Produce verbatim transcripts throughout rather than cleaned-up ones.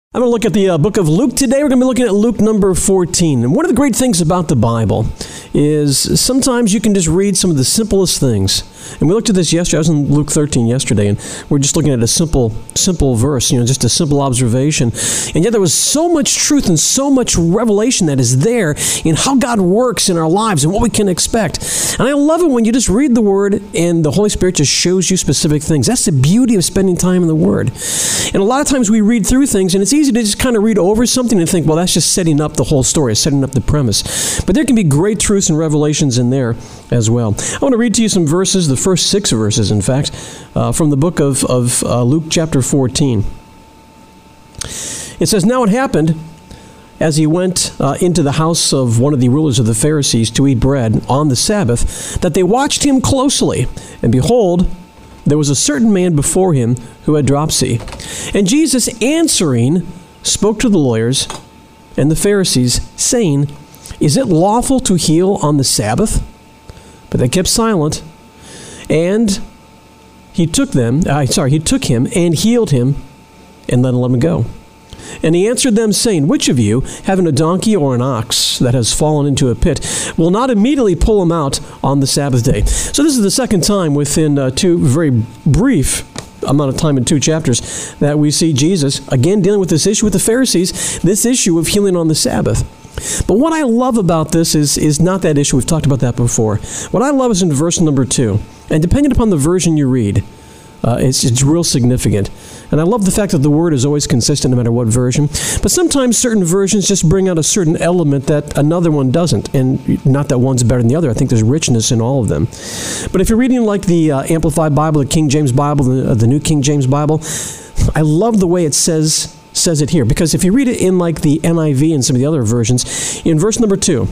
I'm going to look at the uh, book of Luke today. We're going to be looking at Luke number fourteen. And one of the great things about the Bible is sometimes you can just read some of the simplest things. And we looked at this yesterday. I was in Luke thirteen yesterday, and we're just looking at a simple, simple verse, you know, just a simple observation. And yet there was so much truth and so much revelation that is there in how God works in our lives and what we can expect. And I love it when you just read the Word and the Holy Spirit just shows you specific things. That's the beauty of spending time in the Word. And a lot of times we read through things, and it's easy to just kind of read over something and think, well, that's just setting up the whole story, setting up the premise. But there can be great truths and revelations in there as well. I want to read to you some verses, the first six verses, in fact, uh, from the book of, of uh, Luke chapter fourteen. It says, "Now it happened, as he went uh, into the house of one of the rulers of the Pharisees to eat bread on the Sabbath, that they watched him closely. And behold, there was a certain man before him who had dropsy. And Jesus answering spoke to the lawyers and the Pharisees, saying, Is it lawful to heal on the Sabbath? But they kept silent. And he took them, uh, sorry, he took him and healed him and let him go. And he answered them, saying, Which of you, having a donkey or an ox that has fallen into a pit, will not immediately pull him out on the Sabbath day? So this is the second time within uh, two very brief amount of time in two chapters that we see Jesus, again, dealing with this issue with the Pharisees, this issue of healing on the Sabbath. But what I love about this is, is not that issue. We've talked about that before. What I love is in verse number two. And depending upon the version you read, Uh, it's, it's real significant. And I love the fact that the word is always consistent no matter what version. But sometimes certain versions just bring out a certain element that another one doesn't. And not that one's better than the other. I think there's richness in all of them. But if you're reading like the uh, Amplified Bible, the King James Bible, the, uh, the New King James Bible, I love the way it says says it here. Because if you read it in like the N I V and some of the other versions, in verse number two,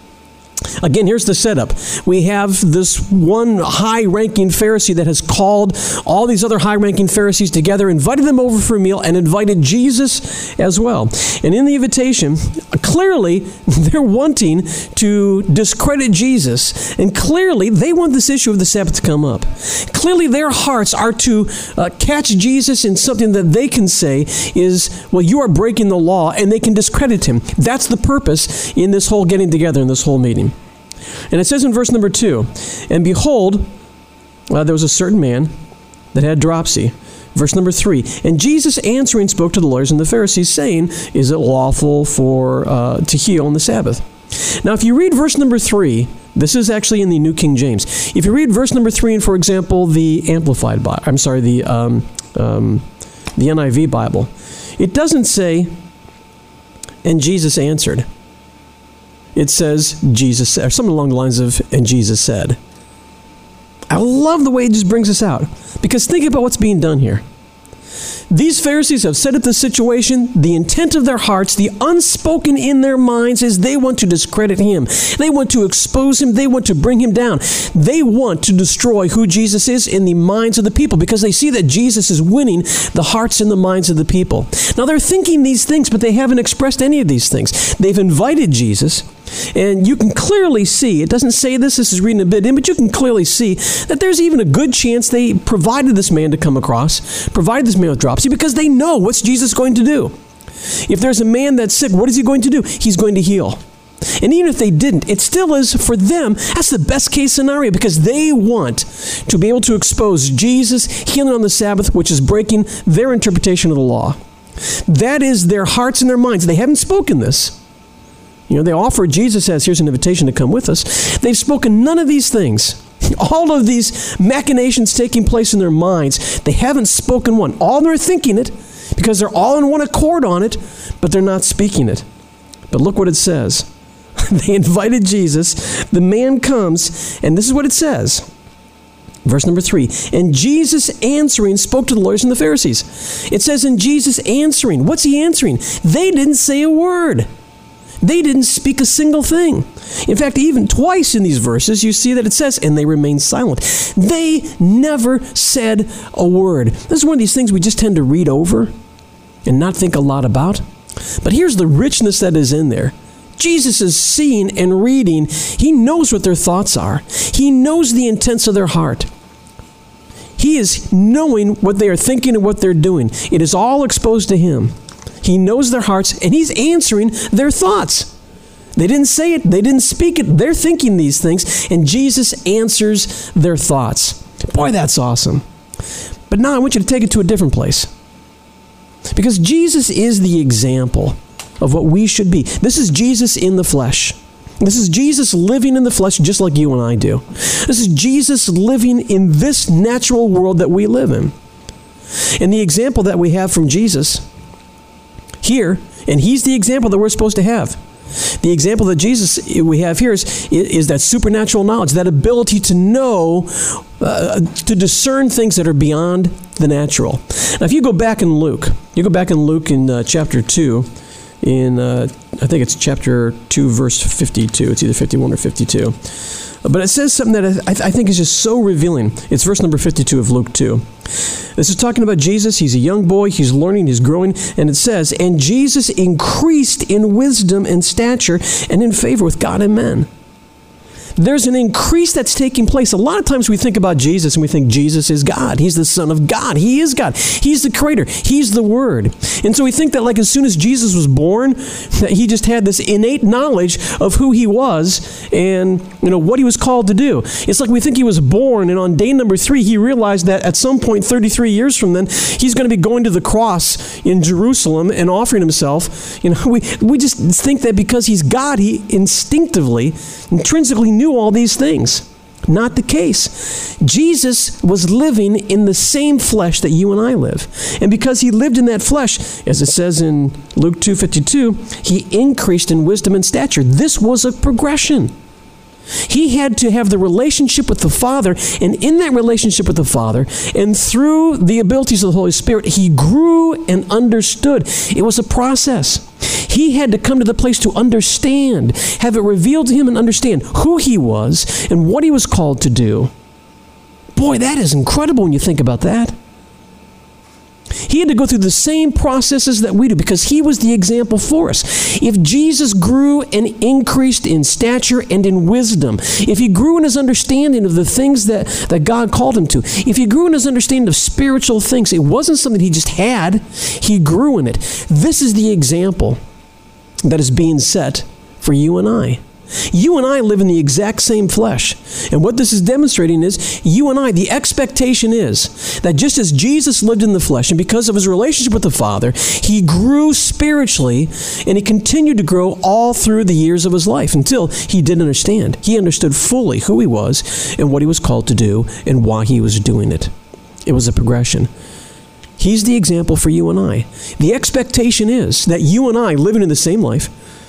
again, here's the setup. We have this one high-ranking Pharisee that has called all these other high-ranking Pharisees together, invited them over for a meal, and invited Jesus as well. And in the invitation, clearly, they're wanting to discredit Jesus. And clearly, they want this issue of the Sabbath to come up. Clearly, their hearts are to uh, catch Jesus in something that they can say is, well, you are breaking the law, and they can discredit him. That's the purpose in this whole getting together, in this whole meeting. And it says in verse number two, And behold, uh, there was a certain man that had dropsy. Verse number three, And Jesus answering spoke to the lawyers and the Pharisees, saying, Is it lawful for uh, to heal on the Sabbath? Now, if you read verse number three, this is actually in the New King James. If you read verse number three in, for example, the Amplified Bible, I'm sorry, the um, um, the N I V Bible, it doesn't say, And Jesus answered. It says, Jesus said, or something along the lines of, and Jesus said. I love the way it just brings us out. Because think about what's being done here. These Pharisees have set up the situation. The intent of their hearts, the unspoken in their minds, is they want to discredit him. They want to expose him. They want to bring him down. They want to destroy who Jesus is in the minds of the people because they see that Jesus is winning the hearts and the minds of the people. Now, they're thinking these things, but they haven't expressed any of these things. They've invited Jesus, and you can clearly see, it doesn't say this, this is reading a bit in, but you can clearly see that there's even a good chance they provided this man to come across, provided this man with dropsy, because they know what's Jesus going to do. If there's a man that's sick, what is he going to do? He's going to heal. And even if they didn't, it still is, for them, that's the best case scenario because they want to be able to expose Jesus healing on the Sabbath, which is breaking their interpretation of the law. That is their hearts and their minds. They haven't spoken this. You know, they offer Jesus as, here's an invitation to come with us. They've spoken none of these things. All of these machinations taking place in their minds, they haven't spoken one. All they're thinking it because they're all in one accord on it, but they're not speaking it. But look what it says. They invited Jesus. The man comes, and this is what it says. Verse number three, And Jesus answering spoke to the lawyers and the Pharisees. It says, and Jesus answering. What's he answering? They didn't say a word. They didn't speak a single thing. In fact, even twice in these verses, you see that it says, and they remained silent. They never said a word. This is one of these things we just tend to read over and not think a lot about. But here's the richness that is in there. Jesus is seeing and reading. He knows what their thoughts are. He knows the intents of their heart. He is knowing what they are thinking and what they're doing. It is all exposed to him. He knows their hearts, and he's answering their thoughts. They didn't say it. They didn't speak it. They're thinking these things, and Jesus answers their thoughts. Boy, that's awesome. But now I want you to take it to a different place. Because Jesus is the example of what we should be. This is Jesus in the flesh. This is Jesus living in the flesh just like you and I do. This is Jesus living in this natural world that we live in. And the example that we have from Jesus here, and he's the example that we're supposed to have. The example that Jesus we have here is, is that supernatural knowledge, that ability to know, uh, to discern things that are beyond the natural. Now, if you go back in Luke, you go back in Luke in uh, chapter two, in uh, I think it's chapter two, verse fifty-two. It's either fifty-one or fifty-two. But it says something that I, th- I think is just so revealing. It's verse number fifty-two of Luke two. This is talking about Jesus. He's a young boy. He's learning. He's growing. And it says, and Jesus increased in wisdom and stature and in favor with God and men. There's an increase that's taking place. A lot of times we think about Jesus and we think Jesus is God. He's the Son of God. He is God. He's the Creator. He's the Word. And so we think that like as soon as Jesus was born, that he just had this innate knowledge of who he was and you know what he was called to do. It's like we think he was born and on day number three he realized that at some point thirty-three years from then he's going to be going to the cross in Jerusalem and offering himself. You know, we, we just think that because he's God, he instinctively, intrinsically knew all these things. Not the case. Jesus was living in the same flesh that you and I live. And because he lived in that flesh, as it says in Luke two fifty-two, he increased in wisdom and stature. This was a progression. He had to have the relationship with the Father, and in that relationship with the Father, and through the abilities of the Holy Spirit, he grew and understood. It was a process. He had to come to the place to understand, have it revealed to him and understand who he was and what he was called to do. Boy, that is incredible when you think about that. He had to go through the same processes that we do because he was the example for us. If Jesus grew and increased in stature and in wisdom, if he grew in his understanding of the things that, that God called him to, if he grew in his understanding of spiritual things, it wasn't something he just had, he grew in it. This is the example that is being set for you and I. You and I live in the exact same flesh. And what this is demonstrating is, you and I, the expectation is that just as Jesus lived in the flesh, and because of his relationship with the Father, he grew spiritually, and he continued to grow all through the years of his life until he did understand. He understood fully who he was and what he was called to do and why he was doing it. It was a progression. He's the example for you and I. The expectation is that you and I, living in the same life,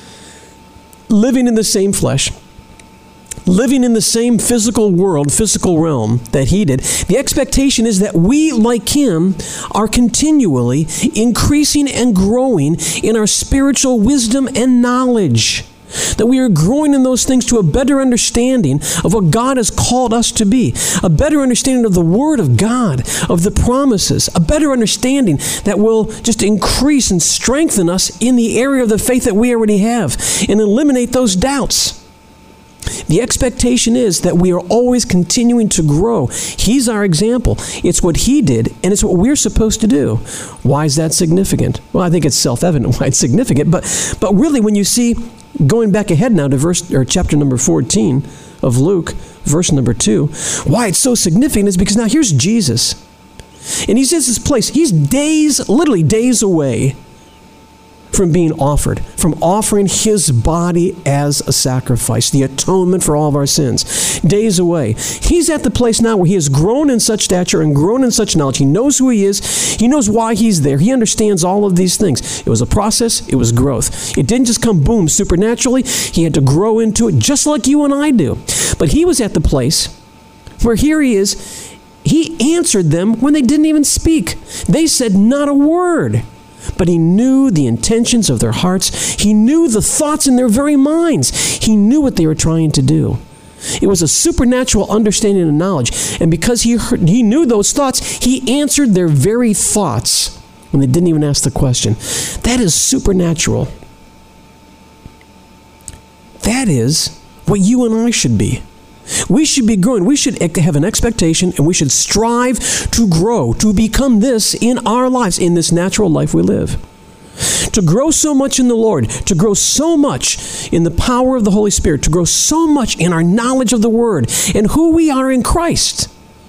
living in the same flesh, living in the same physical world, physical realm that he did, the expectation is that we, like him, are continually increasing and growing in our spiritual wisdom and knowledge. That we are growing in those things to a better understanding of what God has called us to be, a better understanding of the Word of God, of the promises, a better understanding that will just increase and strengthen us in the area of the faith that we already have and eliminate those doubts. The expectation is that we are always continuing to grow. He's our example. It's what he did, and it's what we're supposed to do. Why is that significant? Well, I think it's self-evident why it's significant, but but really when you see, going back ahead now to verse or chapter number fourteen of Luke, verse number two, why it's so significant is because now here's Jesus. And he's in this place. He's days, literally days away from being offered, from offering his body as a sacrifice, the atonement for all of our sins. Days away. He's at the place now where he has grown in such stature and grown in such knowledge. He knows who he is. He knows why he's there. He understands all of these things. It was a process. It was growth. It didn't just come, boom, supernaturally. He had to grow into it just like you and I do. But he was at the place where here he is. He answered them when they didn't even speak. They said not a word. But he knew the intentions of their hearts. He knew the thoughts in their very minds. He knew what they were trying to do. It was a supernatural understanding and knowledge. And because he heard, he knew those thoughts, he answered their very thoughts when they didn't even ask the question. That is supernatural. That is what you and I should be. We should be growing. We should have an expectation, and we should strive to grow, to become this in our lives, in this natural life we live. to grow so much in the Lord, to grow so much in the power of the Holy Spirit, to grow so much in our knowledge of the Word and who we are in Christ,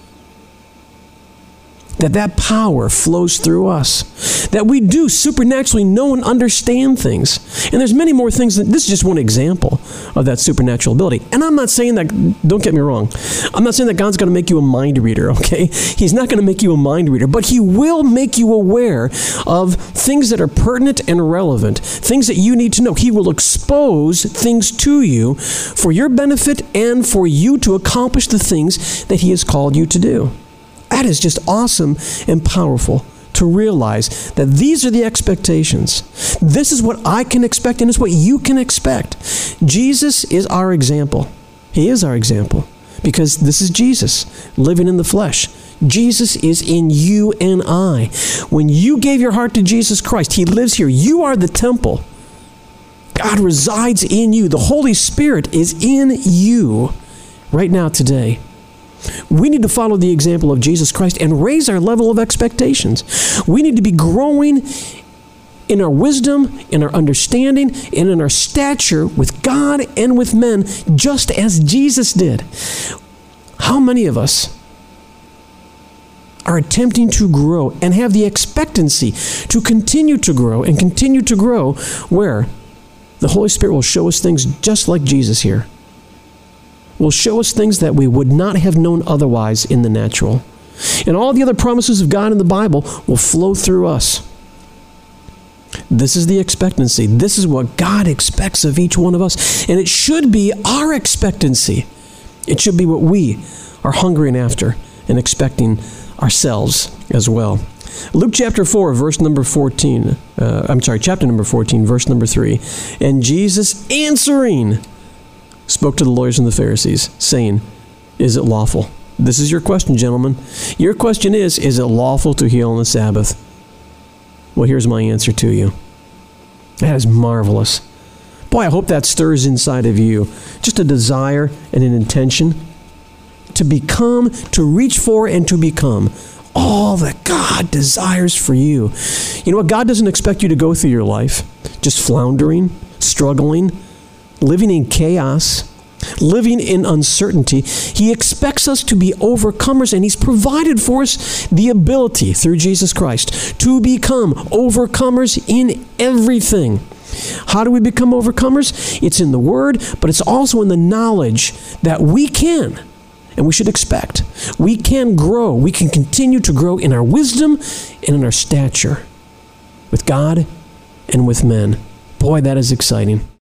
that that power flows through us, that we do supernaturally know and understand things. And there's many more things. That, this is just one example of that supernatural ability. And I'm not saying that, don't get me wrong, I'm not saying that God's going to make you a mind reader, okay? He's not going to make you a mind reader, but He will make you aware of things that are pertinent and relevant, things that you need to know. He will expose things to you for your benefit and for you to accomplish the things that He has called you to do. That is just awesome and powerful to realize that these are the expectations. This is what I can expect, and it's what you can expect. Jesus is our example. He is our example because this is Jesus living in the flesh. Jesus is in you and I. When you gave your heart to Jesus Christ, He lives here. You are the temple. God resides in you. The Holy Spirit is in you right now today. We need to follow the example of Jesus Christ and raise our level of expectations. We need to be growing in our wisdom, in our understanding, and in our stature with God and with men, just as Jesus did. How many of us are attempting to grow and have the expectancy to continue to grow and continue to grow where the Holy Spirit will show us things just like Jesus here? Will show us things that we would not have known otherwise in the natural. And all the other promises of God in the Bible will flow through us. This is the expectancy. This is what God expects of each one of us. And it should be our expectancy. It should be what we are hungering after and expecting ourselves as well. Luke chapter four, verse number fourteen. Uh, I'm sorry, chapter number fourteen, verse number three. And Jesus answering spoke to the lawyers and the Pharisees, saying, is it lawful? This is your question, gentlemen. Your question is, is it lawful to heal on the Sabbath? Well, here's my answer to you. That is marvelous. Boy, I hope that stirs inside of you just a desire and an intention to become, to reach for, and to become all that God desires for you. You know what? God doesn't expect you to go through your life just floundering, struggling, living in chaos, living in uncertainty. He expects us to be overcomers, and He's provided for us the ability through Jesus Christ to become overcomers in everything. How do we become overcomers? It's in the Word, but it's also in the knowledge that we can, and we should expect, we can grow. We can continue to grow in our wisdom and in our stature with God and with men. Boy, that is exciting.